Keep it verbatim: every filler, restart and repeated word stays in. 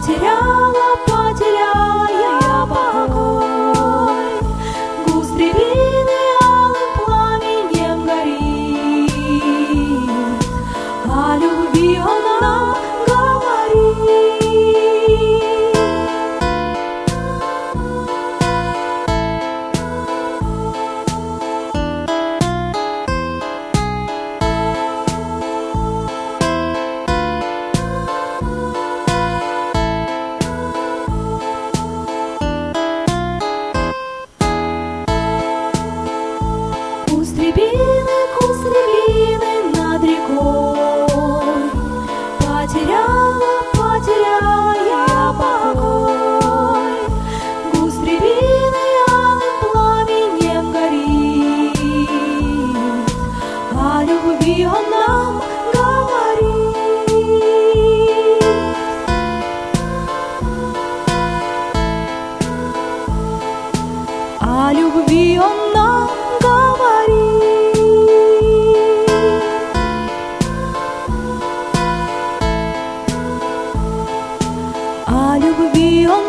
Потеряла, потеряла я покой. Густ рябины алым пламенем горит, о любви он нам говорит. Куст рябины, куст рябины над рекой. Потеряла, потеряла я покой. Куст рябины алым пламенем горит, о любви он нам говорит. О любви он нам говорит. О любви он